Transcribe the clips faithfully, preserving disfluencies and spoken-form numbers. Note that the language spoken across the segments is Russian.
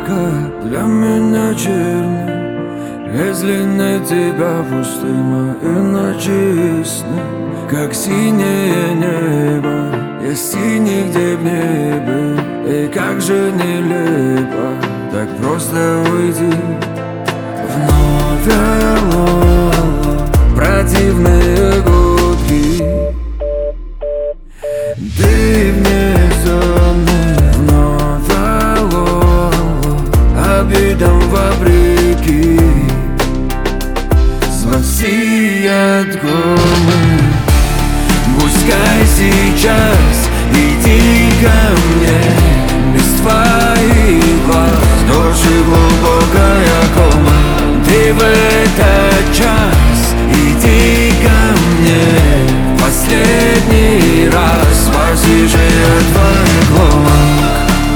облака для меня черны. Если нет тебя, пусты мои ночи и сны. Как синее небо, я синий, где в небе. И как же нелепо так просто уйти. Вновь алло, противные гудки. Ты вне зоны. Вновь алло, обидам вопреки. Спаси от гомы. Пускай сейчас иди ко мне. Без твоих глаз души глубокая кома. Ты в этот час иди ко мне. Последний раз спаси же от твоих гломок.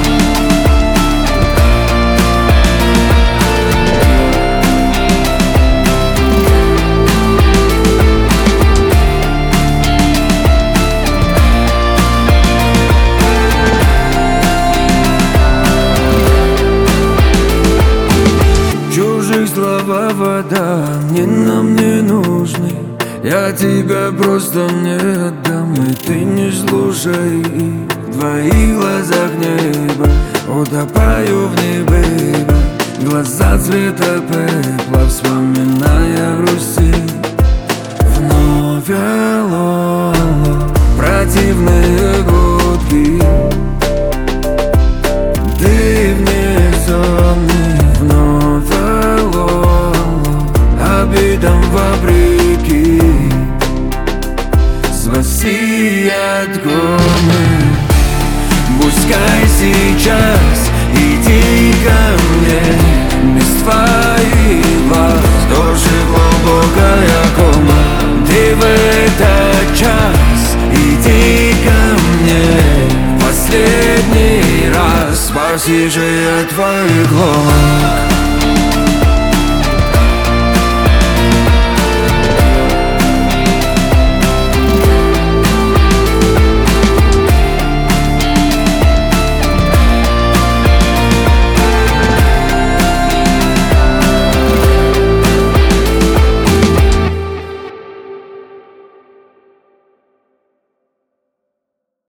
Слова вода мне нам не нужны. Я тебя просто не отдам, и ты не слушай их. В твоих глазах небо, утопаю в небе. Глаза цвета пепла, вспоминая грусти. Вновь алло, противные гудки. Ты вне зоны. Вновь алло, обидам вопреки. Спаси от гомы. Пускай сейчас иди ко мне. Без твоих глаз тоже глубокая кома. Ты в этот час иди ко мне. Последний раз спаси же от твоих гломок.